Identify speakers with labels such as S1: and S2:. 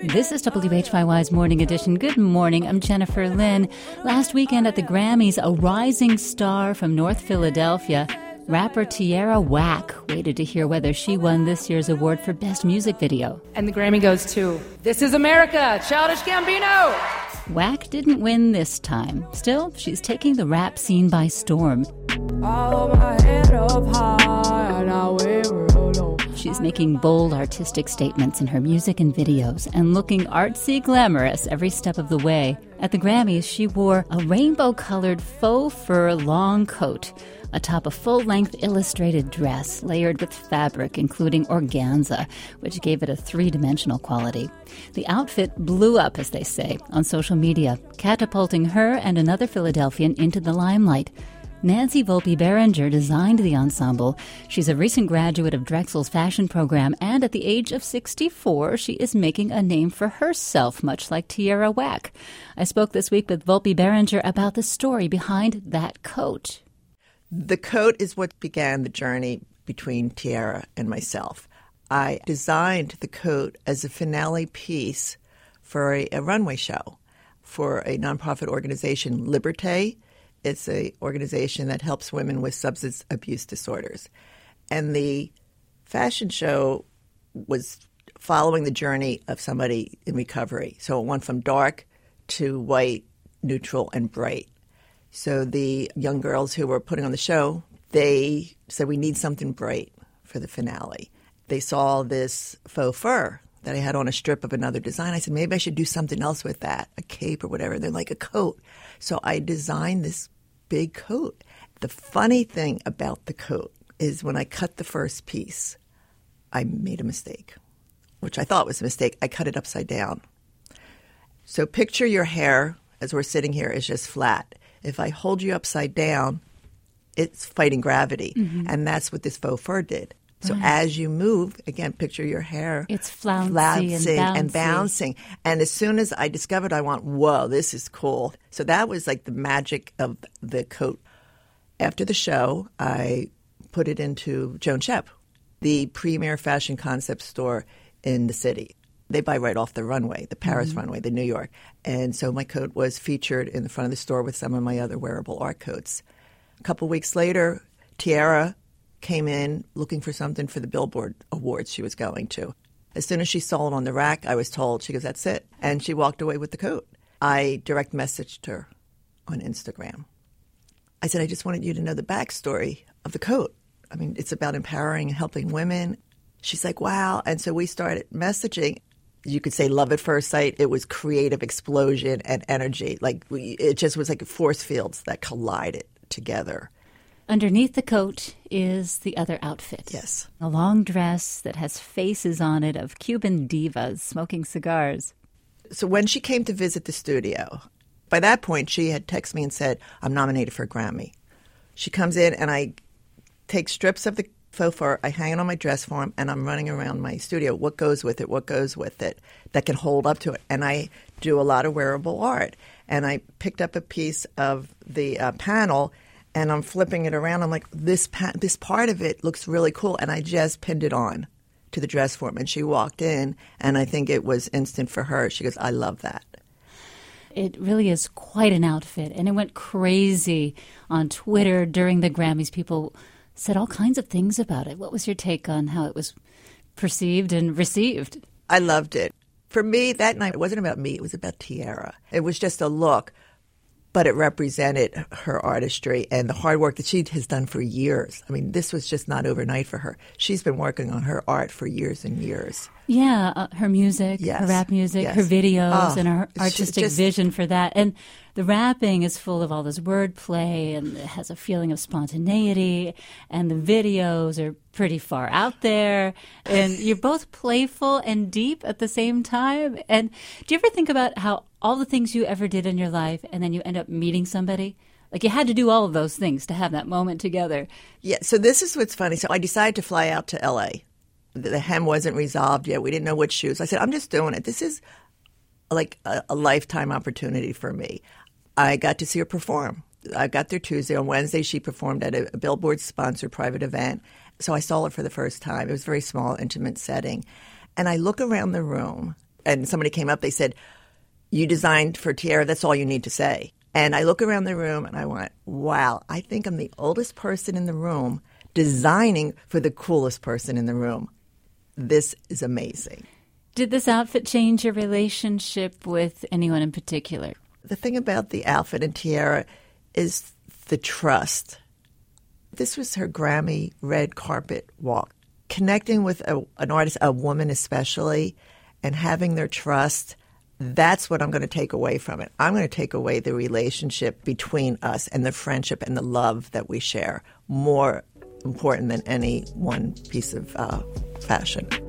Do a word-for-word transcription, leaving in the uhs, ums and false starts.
S1: This is W H Y Y's Morning Edition. Good morning. I'm Jennifer Lynn. Last weekend at the Grammys, a rising star from North Philadelphia, rapper Tierra Whack, waited to hear whether she won this year's award for Best Music Video.
S2: And the Grammy goes to This Is America, Childish Gambino.
S1: Whack didn't win this time. Still, she's taking the rap scene by storm.
S3: All my head up high, now we're low.
S1: She's making bold artistic statements in her music and videos and looking artsy glamorous every step of the way. At the Grammys, she wore a rainbow-colored faux fur long coat atop a full-length illustrated dress layered with fabric, including organza, which gave it a three-dimensional quality. The outfit blew up, as they say, on social media, catapulting her and another Philadelphian into the limelight. Nancy Volpe Berenger designed the ensemble. She's a recent graduate of Drexel's fashion program, and at the age of sixty-four, she is making a name for herself, much like Tierra Whack. I spoke this week with Volpe Berenger about the story behind that coat.
S4: The coat is what began the journey between Tierra and myself. I designed the coat as a finale piece for a, a runway show for a nonprofit organization, Liberté. It's an organization that helps women with substance abuse disorders. And the fashion show was following the journey of somebody in recovery. So it went from dark to white, neutral, and bright. So the young girls who were putting on the show, they said, we need something bright for the finale. They saw this faux fur that I had on a strip of another design. I said, maybe I should do something else with that, a cape or whatever. They're like, a coat. So I designed this big coat. The funny thing about the coat is when I cut the first piece, I made a mistake, which I thought was a mistake. I cut it upside down. So picture your hair, as we're sitting here, is just flat. If I hold you upside down, it's fighting gravity. Mm-hmm. And that's what this faux fur did. So right. As you move, again, picture your hair.
S1: It's flouncy,
S4: flouncing
S1: and,
S4: and bouncing. And as soon as I discovered, I went, whoa, this is cool. So that was like the magic of the coat. After the show, I put it into Joan Shep, the premier fashion concept store in the city. They buy right off the runway, the Paris mm-hmm. runway, the New York. And so my coat was featured in the front of the store with some of my other wearable art coats. A couple weeks later, Tierra came in looking for something for the Billboard Awards she was going to. As soon as she saw it on the rack, I was told, she goes, that's it. And she walked away with the coat. I direct messaged her on Instagram. I said, I just wanted you to know the backstory of the coat. I mean, it's about empowering and helping women. She's like, wow. And so we started messaging. You could say love at first sight. It was creative explosion and energy. Like we, it just was like force fields that collided together.
S1: Underneath the coat is the other outfit.
S4: Yes.
S1: A long dress that has faces on it of Cuban divas smoking cigars.
S4: So when she came to visit the studio, by that point she had texted me and said, I'm nominated for a Grammy. She comes in and I take strips of the faux fur, I hang it on my dress form, and I'm running around my studio. What goes with it? What goes with it that can hold up to it? And I do a lot of wearable art. And I picked up a piece of the uh, panel, and I'm flipping it around. I'm like, this pa- this part of it looks really cool. And I just pinned it on to the dress form. And she walked in, and I think it was instant for her. She goes, I love that.
S1: It really is quite an outfit. And it went crazy on Twitter during the Grammys. People said all kinds of things about it. What was your take on how it was perceived and received?
S4: I loved it. For me, that night, it wasn't about me. It was about Tierra. It was just a look, but it represented her artistry and the hard work that she has done for years. I mean, this was just not overnight for her. She's been working on her art for years and years.
S1: Yeah, uh, her music,
S4: yes.
S1: her rap music,
S4: yes.
S1: her videos,
S4: oh,
S1: and her artistic
S4: just,
S1: vision for that. And the rapping is full of all this wordplay, and it has a feeling of spontaneity, and the videos are pretty far out there. And you're both playful and deep at the same time. And do you ever think about how all the things you ever did in your life, and then you end up meeting somebody? Like you had to do all of those things to have that moment together.
S4: Yeah, so this is what's funny. So I decided to fly out to L A. The hem wasn't resolved yet. We didn't know which shoes. I said, I'm just doing it. This is like a, a lifetime opportunity for me. I got to see her perform. I got there Tuesday. On Wednesday, she performed at a, a Billboard-sponsored private event. So I saw her for the first time. It was a very small, intimate setting. And I look around the room, and somebody came up, they said, "You designed for Tiara, that's all you need to say." And I look around the room and I went, wow, I think I'm the oldest person in the room designing for the coolest person in the room. This is amazing.
S1: Did this outfit change your relationship with anyone in particular?
S4: The thing about the outfit and Tiara is the trust. This was her Grammy red carpet walk. Connecting with a, an artist, a woman especially, and having their trust, that's what I'm going to take away from it. I'm going to take away the relationship between us and the friendship and the love that we share, more important than any one piece of uh, fashion.